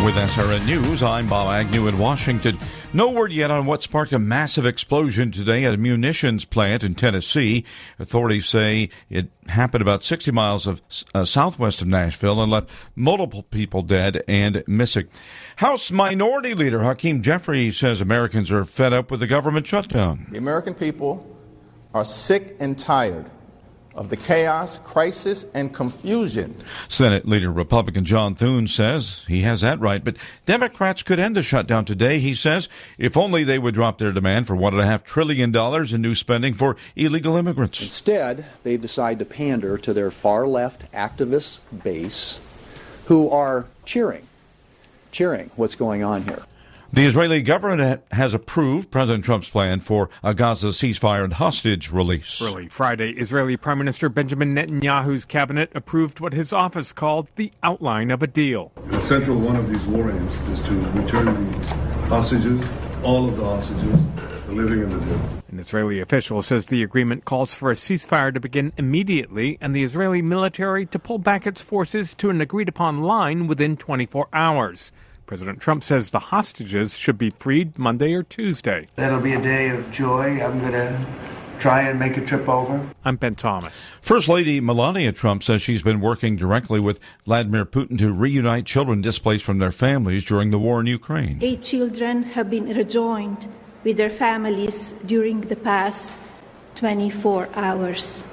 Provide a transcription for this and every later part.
With SRN News, I'm Bob Agnew in Washington. No word yet on what sparked a massive explosion today at a munitions plant in Tennessee. Authorities say it happened about 60 miles of southwest of Nashville and left multiple people dead and missing. House Minority Leader Hakeem Jeffries says Americans are fed up with the government shutdown. The American people are sick and tired of the chaos, crisis, and confusion. Senate Leader Republican John Thune says he has that right, but Democrats could end the shutdown today, he says, if only they would drop their demand for $1.5 trillion in new spending for illegal immigrants. Instead, they've decided to pander to their far-left activist base who are cheering what's going on here. The Israeli government has approved President Trump's plan for a Gaza ceasefire and hostage release. Early Friday, Israeli Prime Minister Benjamin Netanyahu's cabinet approved what his office called the outline of a deal. The central one of these war aims is to return the hostages, all of the hostages, the living and the dead. An Israeli official says the agreement calls for a ceasefire to begin immediately and the Israeli military to pull back its forces to an agreed-upon line within 24 hours. President Trump says the hostages should be freed Monday or Tuesday. That'll be a day of joy. I'm going to try and make a trip over. I'm Ben Thomas. First Lady Melania Trump says she's been working directly with Vladimir Putin to reunite children displaced from their families during the war in Ukraine. 8 children have been rejoined with their families during the past 24 hours.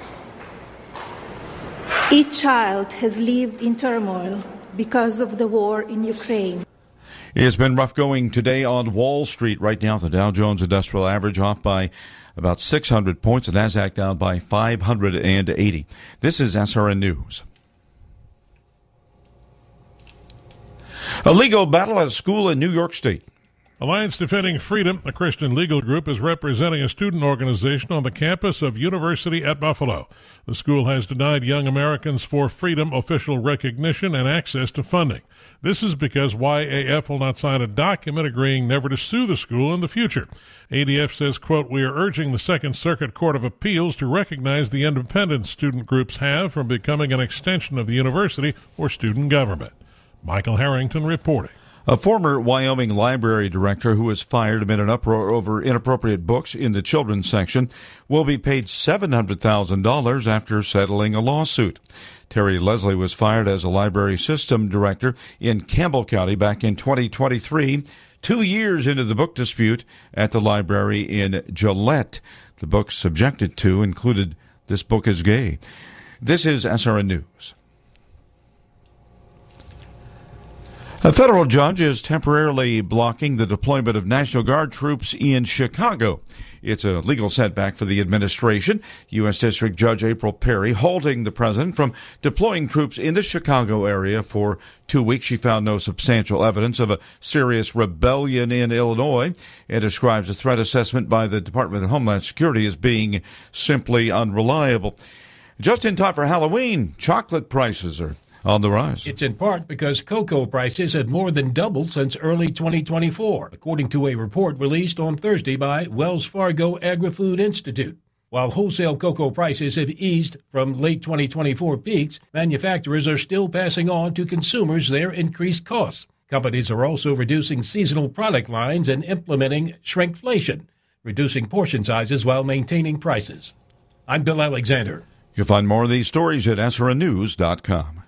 Each child has lived in turmoil because of the war in Ukraine. It's been rough going today on Wall Street. Right now, the Dow Jones Industrial Average off by about 600 points. The Nasdaq down by 580. This is SRN News. A legal battle at a school in New York State. Alliance Defending Freedom, a Christian legal group, is representing a student organization on the campus of University at Buffalo. The school has denied Young Americans for Freedom official recognition and access to funding. This is because YAF will not sign a document agreeing never to sue the school in the future. ADF says, quote, "We are urging the Second Circuit Court of Appeals to recognize the independence student groups have from becoming an extension of the university or student government." Michael Harrington reporting. A former Wyoming library director who was fired amid an uproar over inappropriate books in the children's section will be paid $700,000 after settling a lawsuit. Terry Leslie was fired as a library system director in Campbell County back in 2023, 2 years into the book dispute at the library in Gillette. The books subjected to included This Book is Gay. This is SRN News. A federal judge is temporarily blocking the deployment of National Guard troops in Chicago. It's a legal setback for the administration. U.S. District Judge April Perry halting the president from deploying troops in the Chicago area for 2 weeks. She found no substantial evidence of a serious rebellion in Illinois and describes a threat assessment by the Department of Homeland Security as being simply unreliable. Just in time for Halloween, chocolate prices are on the rise. It's in part because cocoa prices have more than doubled since early 2024, according to a report released on Thursday by Wells Fargo Agri-Food Institute. While wholesale cocoa prices have eased from late 2024 peaks, manufacturers are still passing on to consumers their increased costs. Companies are also reducing seasonal product lines and implementing shrinkflation, reducing portion sizes while maintaining prices. I'm Bill Alexander. You'll find more of these stories at srnnews.com.